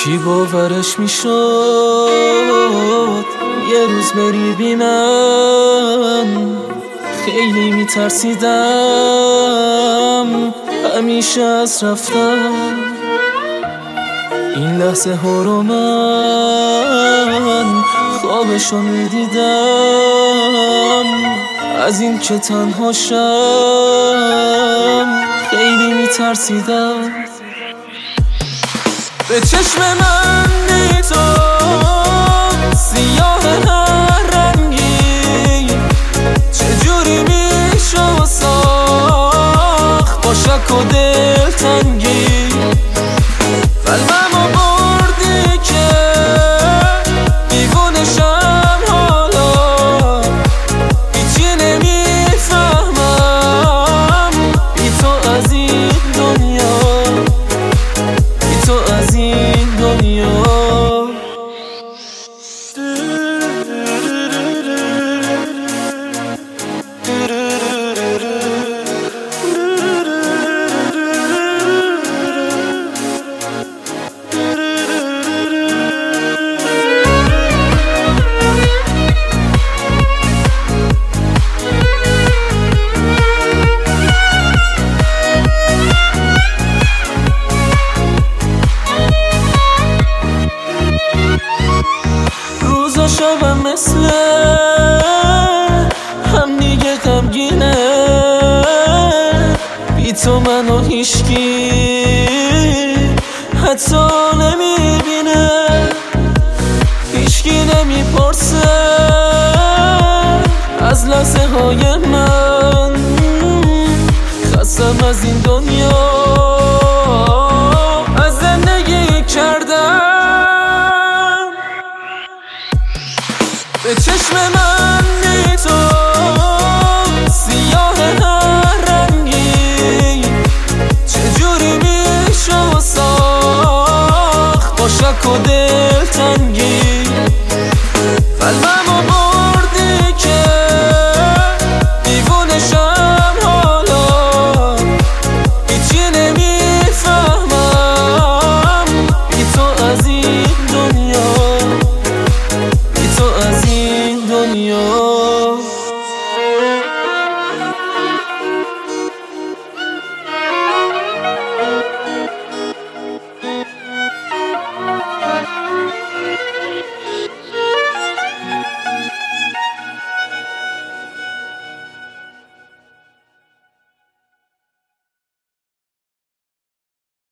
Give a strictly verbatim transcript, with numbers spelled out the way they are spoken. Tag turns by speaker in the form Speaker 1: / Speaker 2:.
Speaker 1: کی باورش میشد یه روز بری بی من؟ خیلی میترسیدم همیشه از رفتن. این لحظه ها رو من خوابشو میدیدم، از این که تنها شم خیلی میترسیدم. به چشم من بی تو سیاه هر رنگی، چجوری میشه ساخت با شک و دلتنگی؟ قلبمو بردی که دیوونشم حالا، هیچی نمیفهمم بی تو از این دنیا، بی تو از این دنیا. شبم مثل هم دیگه غمگینه، بی تو منو هیشکی حتی نمیبینه، هیشکی نمیپرسه از لحظه های من. خستم از این دنیا، از زندگی کردم. به چشم من